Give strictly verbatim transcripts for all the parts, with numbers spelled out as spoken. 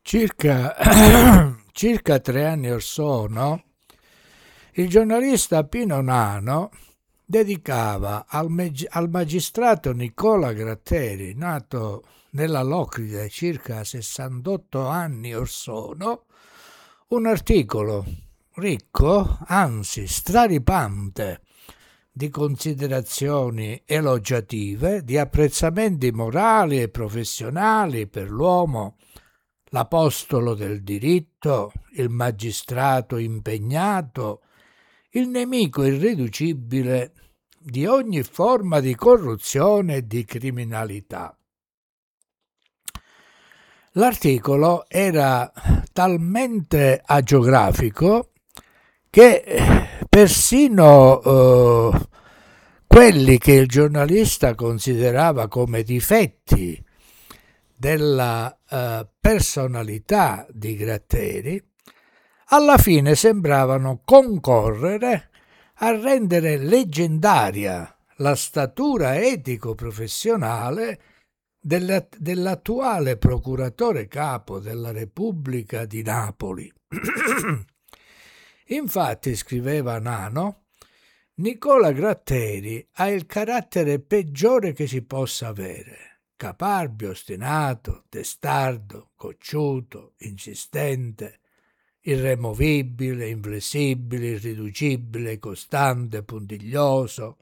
Circa, circa tre anni or sono, il giornalista Pino Nano dedicava al, meg- al magistrato Nicola Gratteri, nato nella Locride circa sessantotto anni or sono, un articolo ricco, anzi straripante, di considerazioni elogiative, di apprezzamenti morali e professionali per l'uomo, l'apostolo del diritto, il magistrato impegnato, il nemico irriducibile di ogni forma di corruzione e di criminalità. L'articolo era talmente agiografico che persino eh, quelli che il giornalista considerava come difetti della eh, personalità di Gratteri, alla fine sembravano concorrere a rendere leggendaria la statura etico-professionale della, dell'attuale procuratore capo della Repubblica di Napoli. Infatti, scriveva Nano, Nicola Gratteri ha il carattere peggiore che si possa avere: caparbio, ostinato, testardo, cocciuto, insistente, irremovibile, inflessibile, irriducibile, costante, puntiglioso,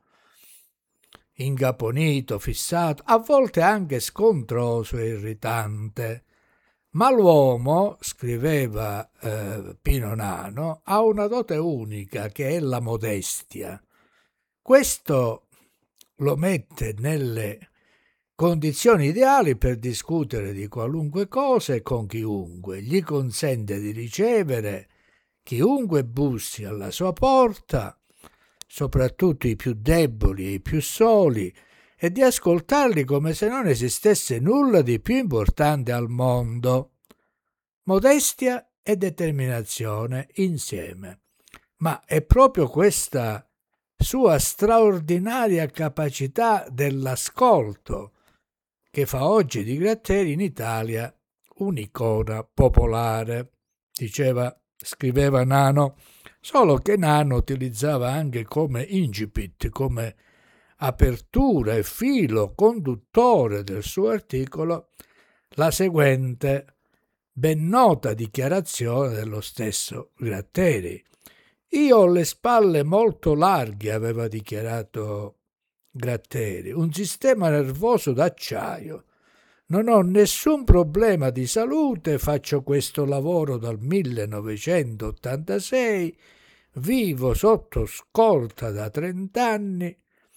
incaponito, fissato, a volte anche scontroso e irritante. Ma l'uomo, scriveva eh, Pino Nano, ha una dote unica che è la modestia. Questo lo mette nelle condizioni ideali per discutere di qualunque cosa e con chiunque, gli consente di ricevere chiunque bussi alla sua porta, soprattutto i più deboli e i più soli, e di ascoltarli come se non esistesse nulla di più importante al mondo. Modestia e determinazione insieme. Ma è proprio questa sua straordinaria capacità dell'ascolto che fa oggi di Gratteri in Italia un'icona popolare, diceva, scriveva Nano, solo che Nano utilizzava anche come incipit, come apertura e filo conduttore del suo articolo, la seguente ben nota dichiarazione dello stesso Gratteri. Io ho le spalle molto larghe, aveva dichiarato Gratteri, un sistema nervoso d'acciaio. Non ho nessun problema di salute, faccio questo lavoro dal millenovecentottantasei, vivo sotto scorta da trent'anni,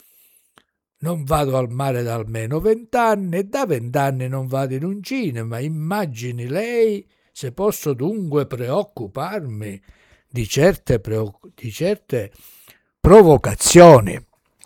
non vado al mare da almeno vent'anni e da vent'anni non vado in un cinema. Immagini lei se posso dunque preoccuparmi di certe, preoccup- di certe provocazioni.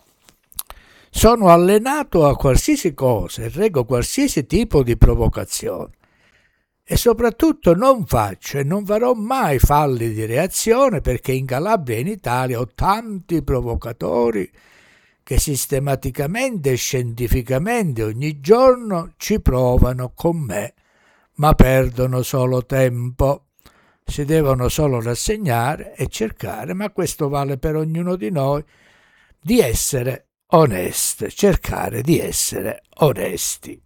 Sono allenato a qualsiasi cosa e reggo qualsiasi tipo di provocazione. E soprattutto non faccio e non farò mai falli di reazione, perché in Calabria e in Italia ho tanti provocatori che sistematicamente e scientificamente ogni giorno ci provano con me, ma perdono solo tempo. Si devono solo rassegnare e cercare, ma questo vale per ognuno di noi, di essere onesti, cercare di essere onesti.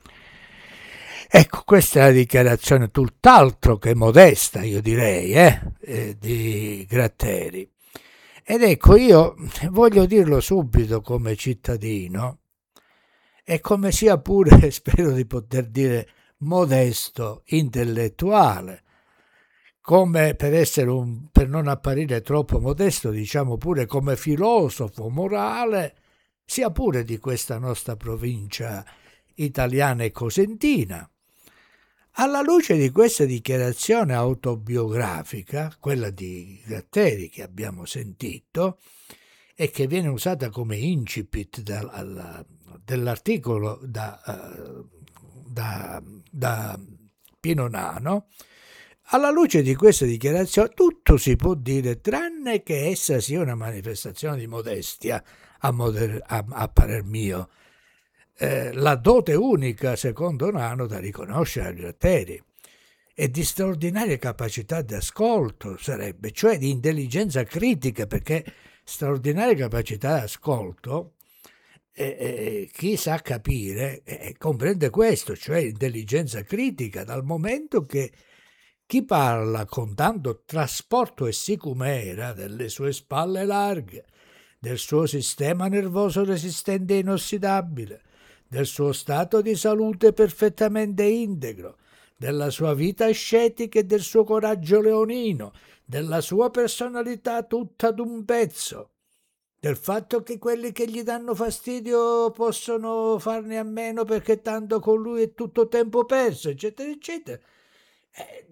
Ecco, questa è la dichiarazione tutt'altro che modesta, io direi, eh, eh, di Gratteri. Ed ecco, io voglio dirlo subito come cittadino, e come sia pure, spero di poter dire, modesto, intellettuale, come per essere un, per non apparire troppo modesto, diciamo pure come filosofo morale, sia pure di questa nostra provincia italiana e cosentina. Alla luce di questa dichiarazione autobiografica, quella di Gratteri che abbiamo sentito e che viene usata come incipit da, alla, dell'articolo da, uh, da, da Pino Nano, alla luce di questa dichiarazione tutto si può dire tranne che essa sia una manifestazione di modestia, a, moder- a, a parer mio. Eh, la dote unica, secondo Nano, da riconoscere a Gratteri. e di straordinaria capacità di ascolto sarebbe, cioè di intelligenza critica, perché straordinaria capacità di ascolto, eh, eh, chi sa capire eh, comprende questo, cioè intelligenza critica, dal momento che chi parla con tanto trasporto e sicumera delle sue spalle larghe, del suo sistema nervoso resistente e inossidabile, del suo stato di salute perfettamente integro, della sua vita ascetica e del suo coraggio leonino, della sua personalità tutta d'un pezzo, del fatto che quelli che gli danno fastidio possono farne a meno perché tanto con lui è tutto tempo perso, eccetera, eccetera. Eh,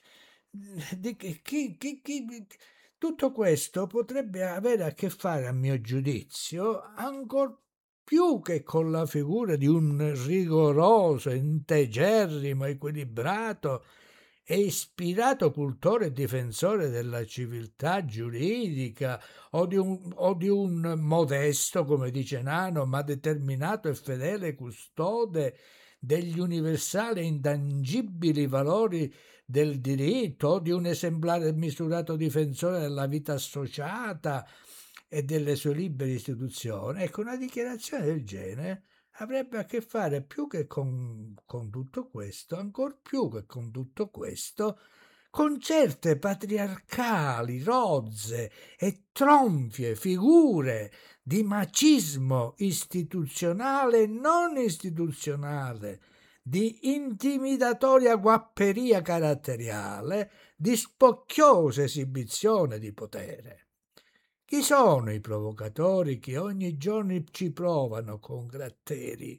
di, chi, chi, chi, tutto questo potrebbe avere a che fare, a mio giudizio, ancor più che con la figura di un rigoroso, integerrimo, equilibrato e ispirato cultore e difensore della civiltà giuridica o di, un, o di un modesto, come dice Nano, ma determinato e fedele custode degli universali e intangibili valori del diritto, o di un esemplare misurato difensore della vita associata e delle sue libere istituzioni. Ecco, una dichiarazione del genere avrebbe a che fare più che con, con tutto questo, ancor più che con tutto questo, con certe patriarcali, rozze e tronfie figure di macismo istituzionale e non istituzionale, di intimidatoria guapperia caratteriale, di spocchiosa esibizione di potere. Chi sono i provocatori che ogni giorno ci provano con Gratteri?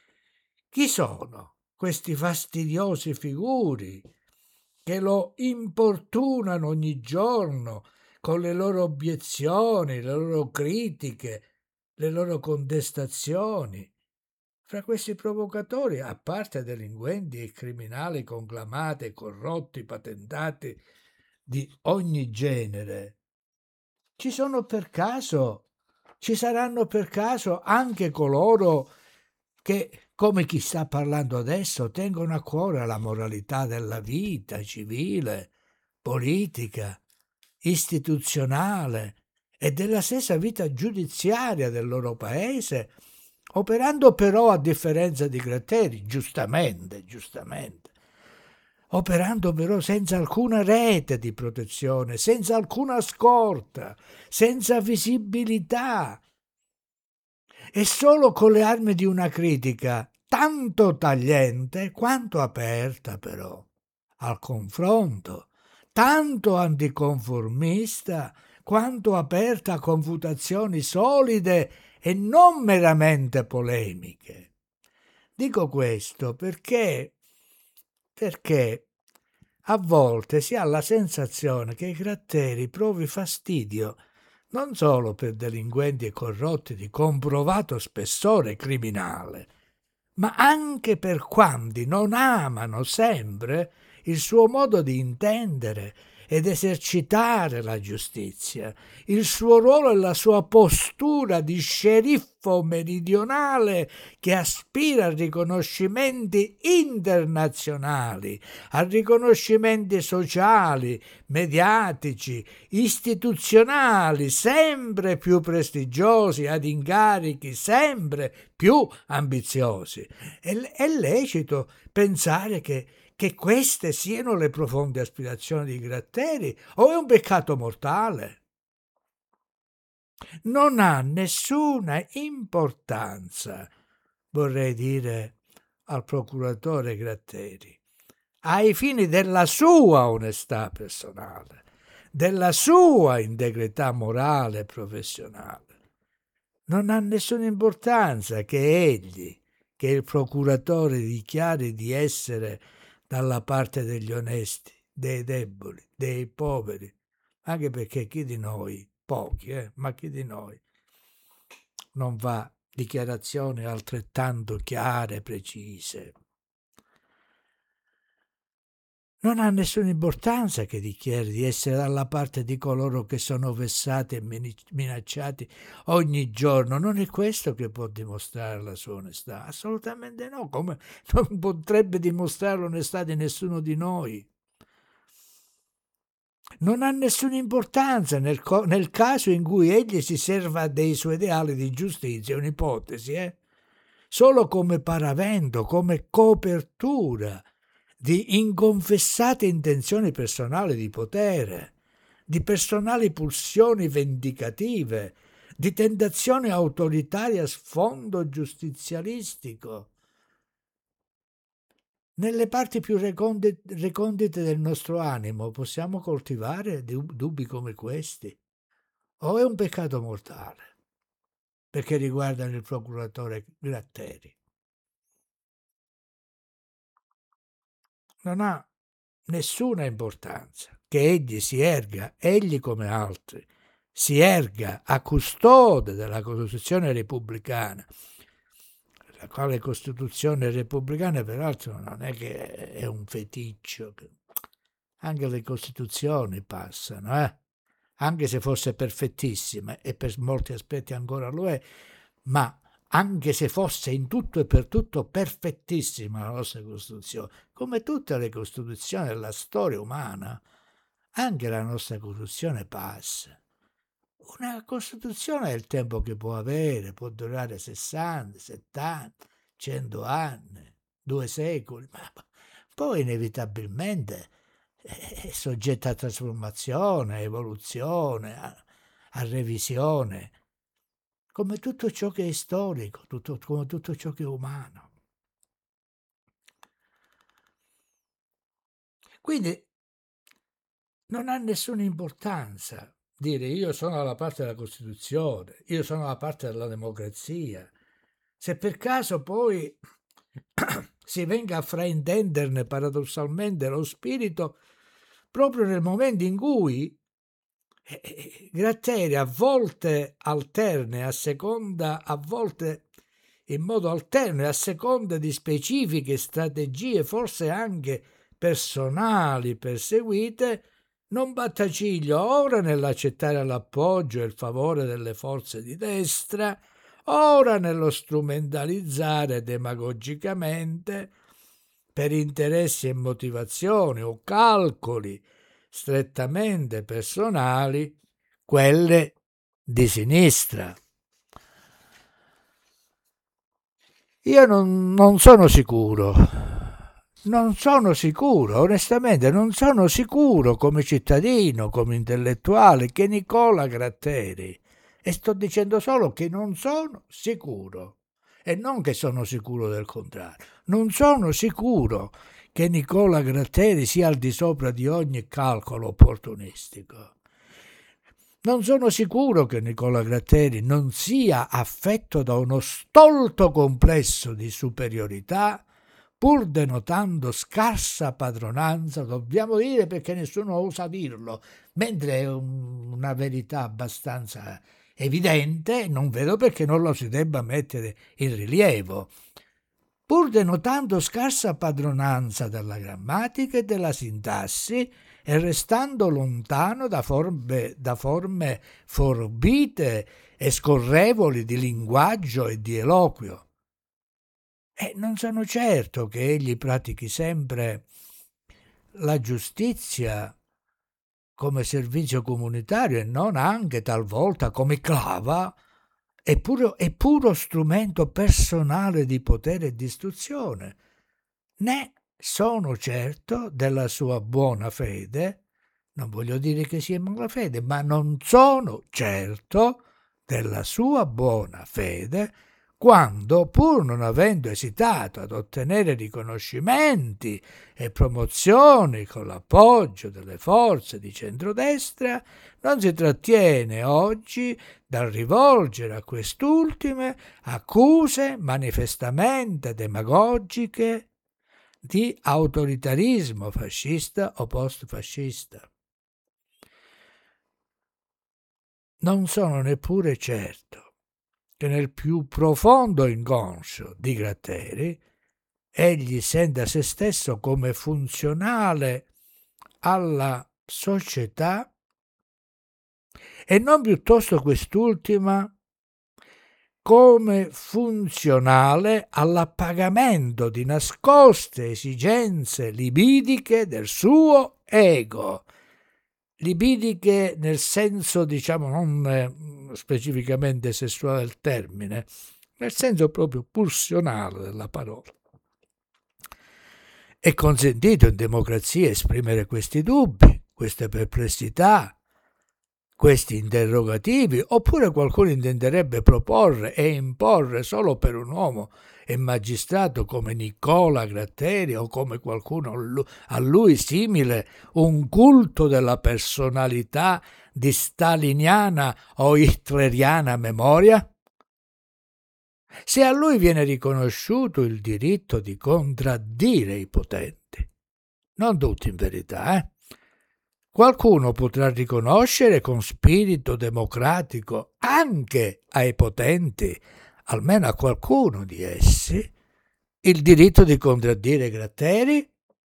Chi sono questi fastidiosi figuri che lo importunano ogni giorno con le loro obiezioni, le loro critiche, le loro contestazioni? Fra questi provocatori, a parte delinquenti e criminali conclamati e corrotti, patentati di ogni genere, ci sono per caso, ci saranno per caso anche coloro che, come chi sta parlando adesso, tengono a cuore la moralità della vita civile, politica, istituzionale e della stessa vita giudiziaria del loro paese, operando però, a differenza di Gratteri, giustamente, giustamente, operando però senza alcuna rete di protezione, senza alcuna scorta, senza visibilità, e solo con le armi di una critica tanto tagliente quanto aperta però al confronto, tanto anticonformista quanto aperta a confutazioni solide e non meramente polemiche. Dico questo perché, perché a volte si ha la sensazione che Gratteri provi fastidio non solo per delinquenti e corrotti di comprovato spessore criminale, ma anche per quanti non amano sempre il suo modo di intendere ed esercitare la giustizia, il suo ruolo e la sua postura di sceriffo meridionale che aspira a riconoscimenti internazionali, a riconoscimenti sociali, mediatici, istituzionali, sempre più prestigiosi, ad incarichi sempre più ambiziosi. È, è lecito pensare che che queste siano le profonde aspirazioni di Gratteri o è un peccato mortale? Non ha nessuna importanza, vorrei dire al procuratore Gratteri, ai fini della sua onestà personale, della sua integrità morale e professionale. Non ha nessuna importanza che egli, che il procuratore, dichiari di essere dalla parte degli onesti, dei deboli, dei poveri, anche perché chi di noi, pochi, eh, ma chi di noi non fa dichiarazioni altrettanto chiare e precise? Non ha nessuna importanza che dichiari di essere dalla parte di coloro che sono vessati e minacciati ogni giorno. Non è questo che può dimostrare la sua onestà, assolutamente no, come non potrebbe dimostrare l'onestà di nessuno di noi. non ha nessuna importanza nel, co- nel caso in cui egli si serva dei suoi ideali di giustizia, è un'ipotesi, eh? Solo come paravento, come copertura di inconfessate intenzioni personali di potere, di personali pulsioni vendicative, di tentazione autoritaria a sfondo giustizialistico. Nelle parti più recondite, recondite del nostro animo possiamo coltivare dubbi come questi? O è un peccato mortale? Perché riguardano il procuratore Gratteri. Non ha nessuna importanza che egli si erga, egli come altri, si erga a custode della Costituzione repubblicana, la quale Costituzione repubblicana peraltro non è che è un feticcio, anche le Costituzioni passano, eh? Anche se fosse perfettissima, e per molti aspetti ancora lo è, ma anche se fosse in tutto e per tutto perfettissima la nostra Costituzione, come tutte le Costituzioni della storia umana, anche la nostra Costituzione passa. Una Costituzione è il tempo che può avere, può durare sessanta, settanta, cento anni, due secoli, ma poi inevitabilmente è soggetta a trasformazione, a evoluzione, a, a revisione, come tutto ciò che è storico, tutto, come tutto ciò che è umano. Quindi non ha nessuna importanza dire io sono dalla parte della Costituzione, io sono dalla parte della democrazia. Se per caso poi si venga a fraintenderne paradossalmente lo spirito proprio nel momento in cui eh, Gratteri a volte alterne, a seconda, a volte in modo alterno e a seconda di specifiche strategie, forse anche personali perseguite, non batta ciglio ora nell'accettare l'appoggio e il favore delle forze di destra, ora nello strumentalizzare demagogicamente per interessi e motivazioni o calcoli strettamente personali quelle di sinistra. Io non, non sono sicuro, non sono sicuro, onestamente non sono sicuro come cittadino, come intellettuale, che Nicola Gratteri, e sto dicendo solo che non sono sicuro, e non che sono sicuro del contrario, non sono sicuro che Nicola Gratteri sia al di sopra di ogni calcolo opportunistico. Non sono sicuro che Nicola Gratteri non sia affetto da uno stolto complesso di superiorità, pur denotando scarsa padronanza, dobbiamo dire perché nessuno osa dirlo, mentre è un, una verità abbastanza evidente, non vedo perché non lo si debba mettere in rilievo. Pur denotando scarsa padronanza della grammatica e della sintassi, e restando lontano da forme, da forme forbite e scorrevoli di linguaggio e di eloquio. E non sono certo che egli pratichi sempre la giustizia come servizio comunitario e non anche talvolta come clava e puro, e puro strumento personale di potere e di istruzione, né sono certo della sua buona fede, non voglio dire che sia malafede, ma non sono certo della sua buona fede quando, pur non avendo esitato ad ottenere riconoscimenti e promozioni con l'appoggio delle forze di centrodestra, non si trattiene oggi dal rivolgere a quest'ultime accuse manifestamente demagogiche di autoritarismo fascista o post-fascista. Non sono neppure certo che nel più profondo inconscio di Gratteri egli senta se stesso come funzionale alla società e non piuttosto quest'ultima come funzionale all'appagamento di nascoste esigenze libidiche del suo ego, libidiche nel senso, diciamo, non eh, specificamente sessuale del termine, nel senso proprio pulsionale della parola. È consentito in democrazia esprimere questi dubbi, queste perplessità, questi interrogativi, oppure qualcuno intenderebbe proporre e imporre solo per un uomo e magistrato come Nicola Gratteri o come qualcuno a lui simile un culto della personalità di staliniana o hitleriana memoria? Se a lui viene riconosciuto il diritto di contraddire i potenti, non tutti in verità, eh? Qualcuno potrà riconoscere con spirito democratico anche ai potenti, almeno a qualcuno di essi, il diritto di contraddire Gratteri?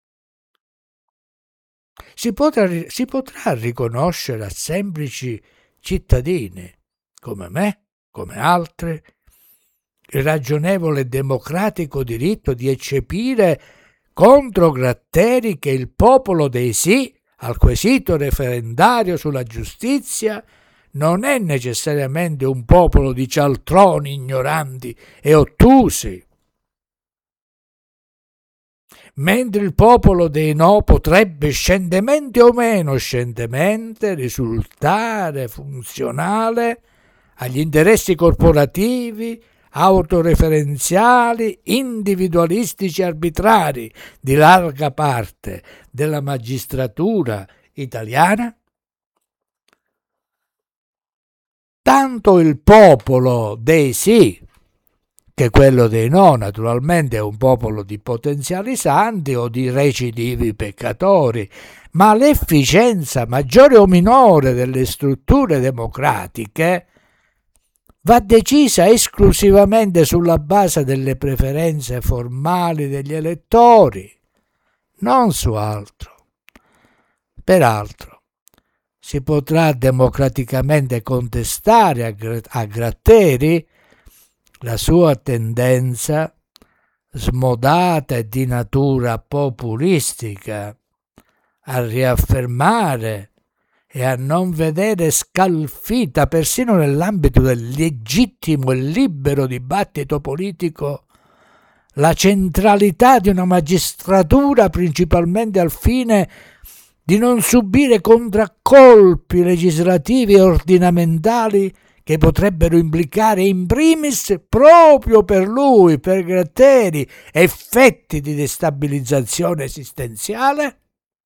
Si potrà, si potrà riconoscere a semplici cittadini, come me, come altri, il ragionevole e democratico diritto di eccepire contro Gratteri che il popolo dei sì al quesito referendario sulla giustizia non è necessariamente un popolo di cialtroni ignoranti e ottusi, mentre il popolo dei no potrebbe scientemente o meno scientemente risultare funzionale agli interessi corporativi, autoreferenziali, individualistici arbitrari di larga parte della magistratura italiana? Tanto il popolo dei sì, che quello dei no naturalmente è un popolo di potenziali santi o di recidivi peccatori, ma l'efficienza maggiore o minore delle strutture democratiche va decisa esclusivamente sulla base delle preferenze formali degli elettori, non su altro. Peraltro, si potrà democraticamente contestare a Gratteri la sua tendenza smodata e di natura populistica a riaffermare e a non vedere scalfita persino nell'ambito del legittimo e libero dibattito politico la centralità di una magistratura principalmente al fine di non subire contraccolpi legislativi e ordinamentali che potrebbero implicare in primis proprio per lui, per Gratteri, effetti di destabilizzazione esistenziale?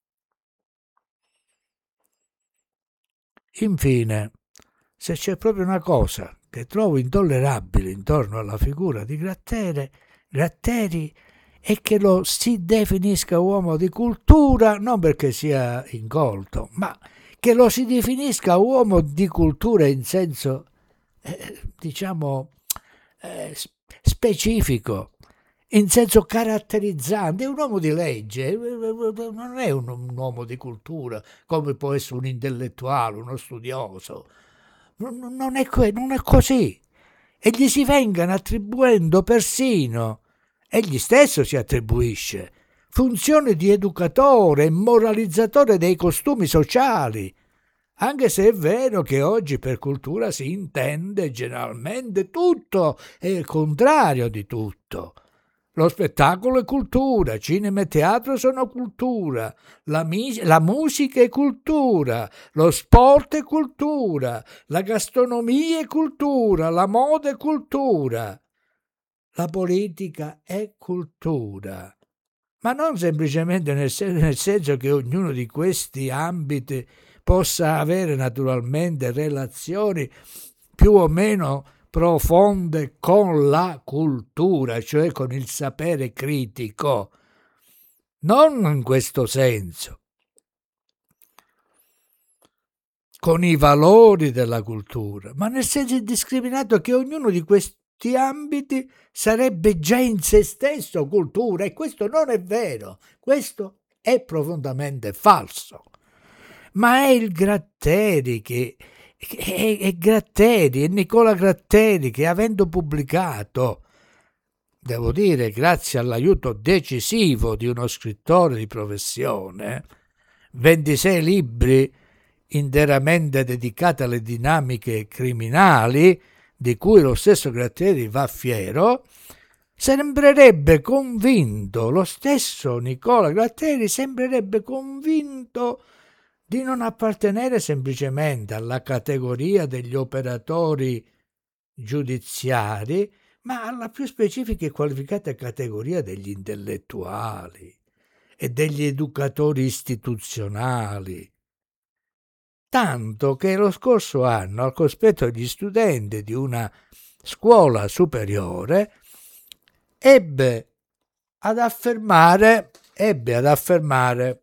Infine, se c'è proprio una cosa che trovo intollerabile intorno alla figura di Gratteri, Gratteri è che lo si definisca uomo di cultura non perché sia incolto, ma che lo si definisca uomo di cultura in senso, eh, diciamo, eh, specifico, in senso caratterizzante. È un uomo di legge, non è un, un uomo di cultura come può essere un intellettuale, uno studioso. Non, non, è, non è così. E gli si vengano attribuendo persino, egli stesso si attribuisce, funzione di educatore e moralizzatore dei costumi sociali, anche se è vero che oggi per cultura si intende generalmente tutto e il contrario di tutto. Lo spettacolo è cultura, cinema e teatro sono cultura, la, mis- la musica è cultura, lo sport è cultura, la gastronomia è cultura, la moda è cultura, la politica è cultura. Ma non semplicemente nel, sen- nel senso che ognuno di questi ambiti possa avere naturalmente relazioni più o meno profonde con la cultura, cioè con il sapere critico. Non in questo senso. Con i valori della cultura, ma nel senso indiscriminato che ognuno di questi ambiti sarebbe già in se stesso cultura, e questo non è vero, questo è profondamente falso. Ma è il Gratteri che è, è Gratteri, è Nicola Gratteri che, avendo pubblicato, devo dire grazie all'aiuto decisivo di uno scrittore di professione, ventisei libri interamente dedicate alle dinamiche criminali, di cui lo stesso Gratteri va fiero, sembrerebbe convinto, lo stesso Nicola Gratteri sembrerebbe convinto di non appartenere semplicemente alla categoria degli operatori giudiziari, ma alla più specifica e qualificata categoria degli intellettuali e degli educatori istituzionali. Tanto che lo scorso anno, al cospetto degli studenti di una scuola superiore, ebbe ad affermare, ebbe ad affermare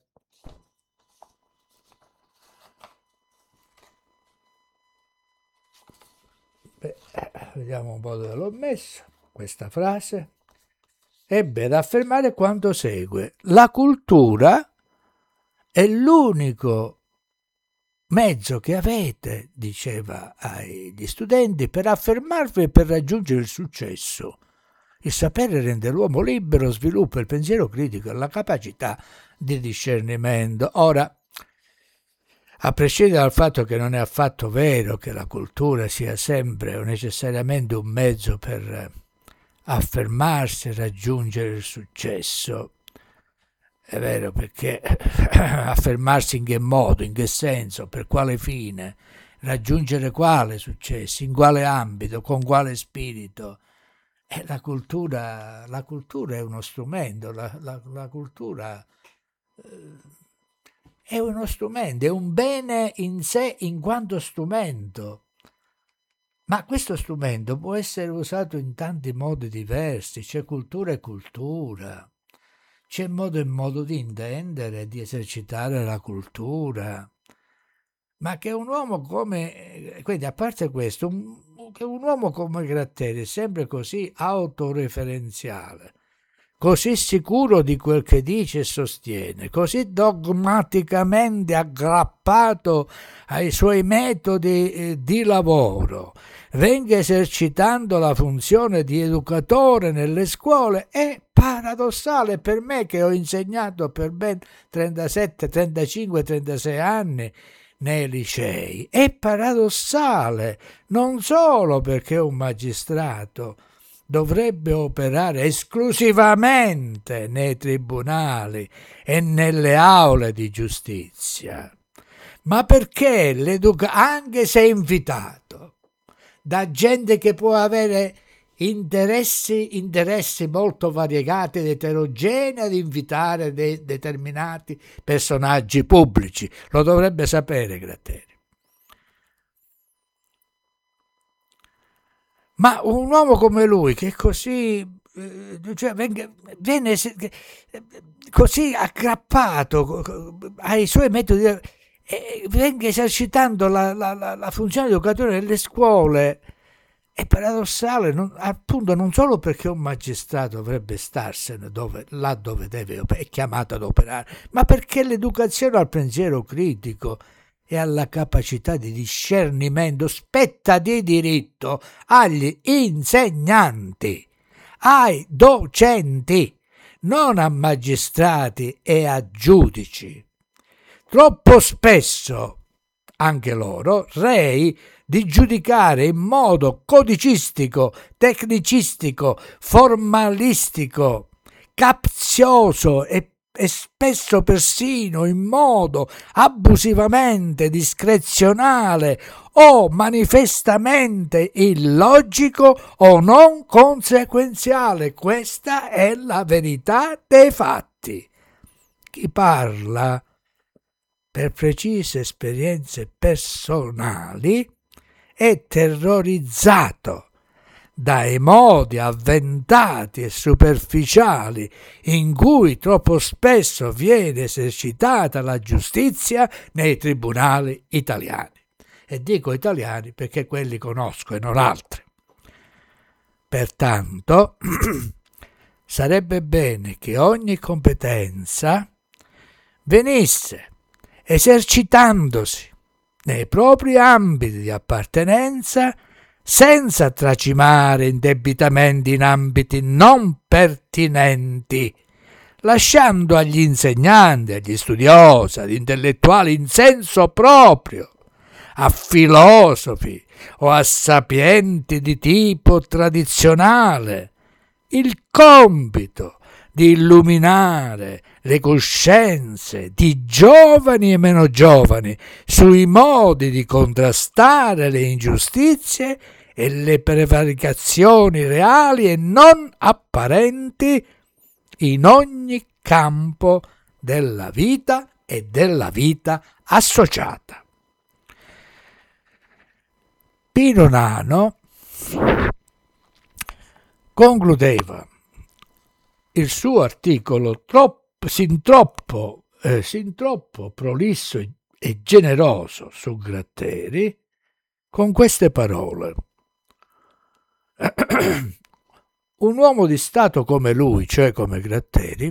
beh, vediamo un po' dove l'ho messo questa frase, ebbe ad affermare quanto segue: la cultura è l'unico mezzo che avete, diceva agli studenti, per affermarvi e per raggiungere il successo. Il sapere rende l'uomo libero, sviluppa il pensiero critico e la capacità di discernimento. Ora, a prescindere dal fatto che non è affatto vero che la cultura sia sempre o necessariamente un mezzo per affermarsi e raggiungere il successo, è vero, perché affermarsi in che modo, in che senso, per quale fine, raggiungere quale successo, in quale ambito, con quale spirito. E la cultura, la cultura è uno strumento, la, la, la cultura eh, è uno strumento, è un bene in sé in quanto strumento. Ma questo strumento può essere usato in tanti modi diversi, c'è cultura e cultura. C'è modo e modo di intendere, di esercitare la cultura, ma che un uomo come, quindi a parte questo, un, che un uomo come Gratteri è sempre così autoreferenziale, così sicuro di quel che dice e sostiene, così dogmaticamente aggrappato ai suoi metodi eh, di lavoro, venga esercitando la funzione di educatore nelle scuole, è paradossale per me che ho insegnato per ben trentasette, trentacinque, trentasei anni nei licei. È paradossale non solo perché un magistrato dovrebbe operare esclusivamente nei tribunali e nelle aule di giustizia, ma perché l'educa- anche se invitato da gente che può avere interessi, interessi molto variegati ed eterogenei, ad invitare dei determinati personaggi pubblici. Lo dovrebbe sapere Gratteri. Ma un uomo come lui, che è così, eh, cioè, viene, viene così aggrappato ai suoi metodi, e venga esercitando la, la, la, la funzione di educatore nelle scuole, è paradossale, non, appunto non solo perché un magistrato dovrebbe starsene dove, là dove deve, è chiamato ad operare, ma perché l'educazione al pensiero critico e alla capacità di discernimento spetta di diritto agli insegnanti, ai docenti, non a magistrati e a giudici. Troppo spesso, anche loro, rei di giudicare in modo codicistico, tecnicistico, formalistico, capzioso e, e spesso persino in modo abusivamente discrezionale o manifestamente illogico o non conseguenziale. Questa è la verità dei fatti. Chi parla per precise esperienze personali è terrorizzato dai modi avventati e superficiali in cui troppo spesso viene esercitata la giustizia nei tribunali italiani. E dico italiani perché quelli conosco e non altri. Pertanto sarebbe bene che ogni competenza venisse esercitandosi nei propri ambiti di appartenenza senza tracimare indebitamente in ambiti non pertinenti. lasciando agli insegnanti, agli studiosi, agli intellettuali in senso proprio, a filosofi o a sapienti di tipo tradizionale, il compito di illuminare le coscienze di giovani e meno giovani sui modi di contrastare le ingiustizie e le prevaricazioni reali e non apparenti in ogni campo della vita e della vita associata. Pino Nano concludeva il suo articolo troppo, sin, troppo, eh, sin troppo prolisso e, e generoso su Gratteri con queste parole. Un uomo di Stato come lui, cioè come Gratteri,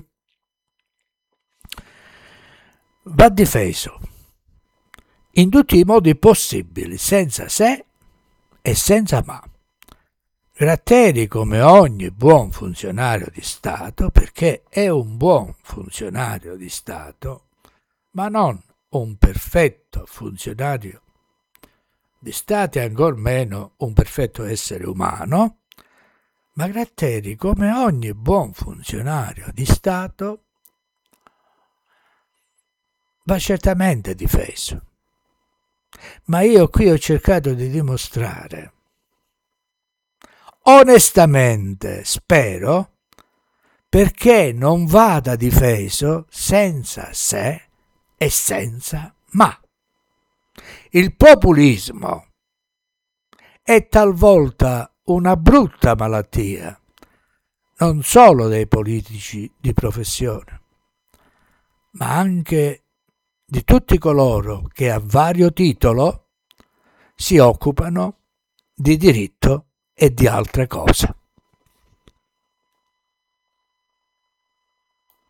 va difeso in tutti i modi possibili, senza se e senza ma. Gratteri, come ogni buon funzionario di Stato, perché è un buon funzionario di Stato, ma non un perfetto funzionario di Stato e ancor meno un perfetto essere umano, ma Gratteri, come ogni buon funzionario di Stato, va certamente difeso. Ma io qui ho cercato di dimostrare, onestamente spero, perché non vada difeso senza se e senza ma. Il populismo è talvolta una brutta malattia, non solo dei politici di professione, ma anche di tutti coloro che a vario titolo si occupano di diritto e di altre cose.